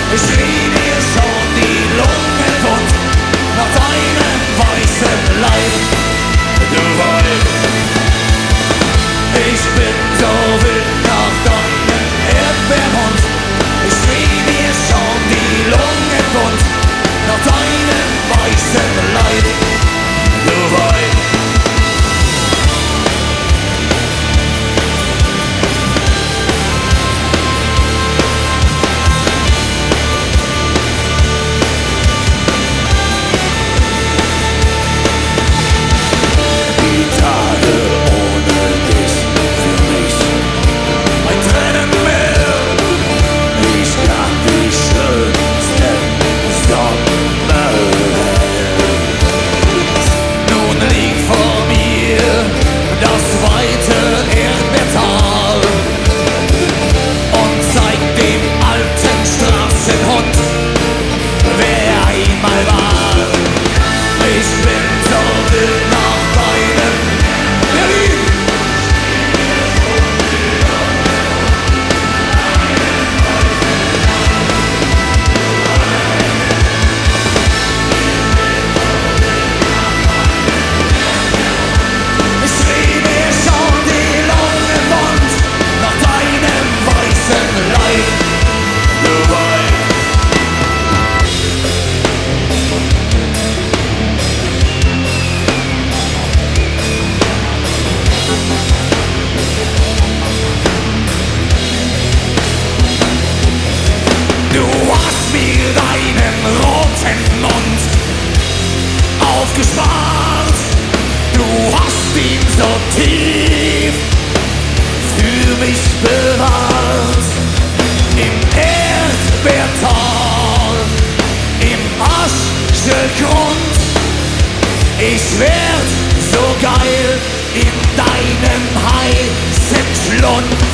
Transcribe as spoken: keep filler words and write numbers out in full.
Ich rieb mir schon die Lungen wund nach deinem weißen Leib. Du weißt, ich bin so wild nach deinem Erdbeermund. Ich rieb mir schon die Lungen wund nach deinem weißen Leib. Du weißt, gespart. Du hast ihn so tief für mich bewahrt. Im Erdbeertal, im Aschegrund. Ich werd so geil in deinem heißen Schlund.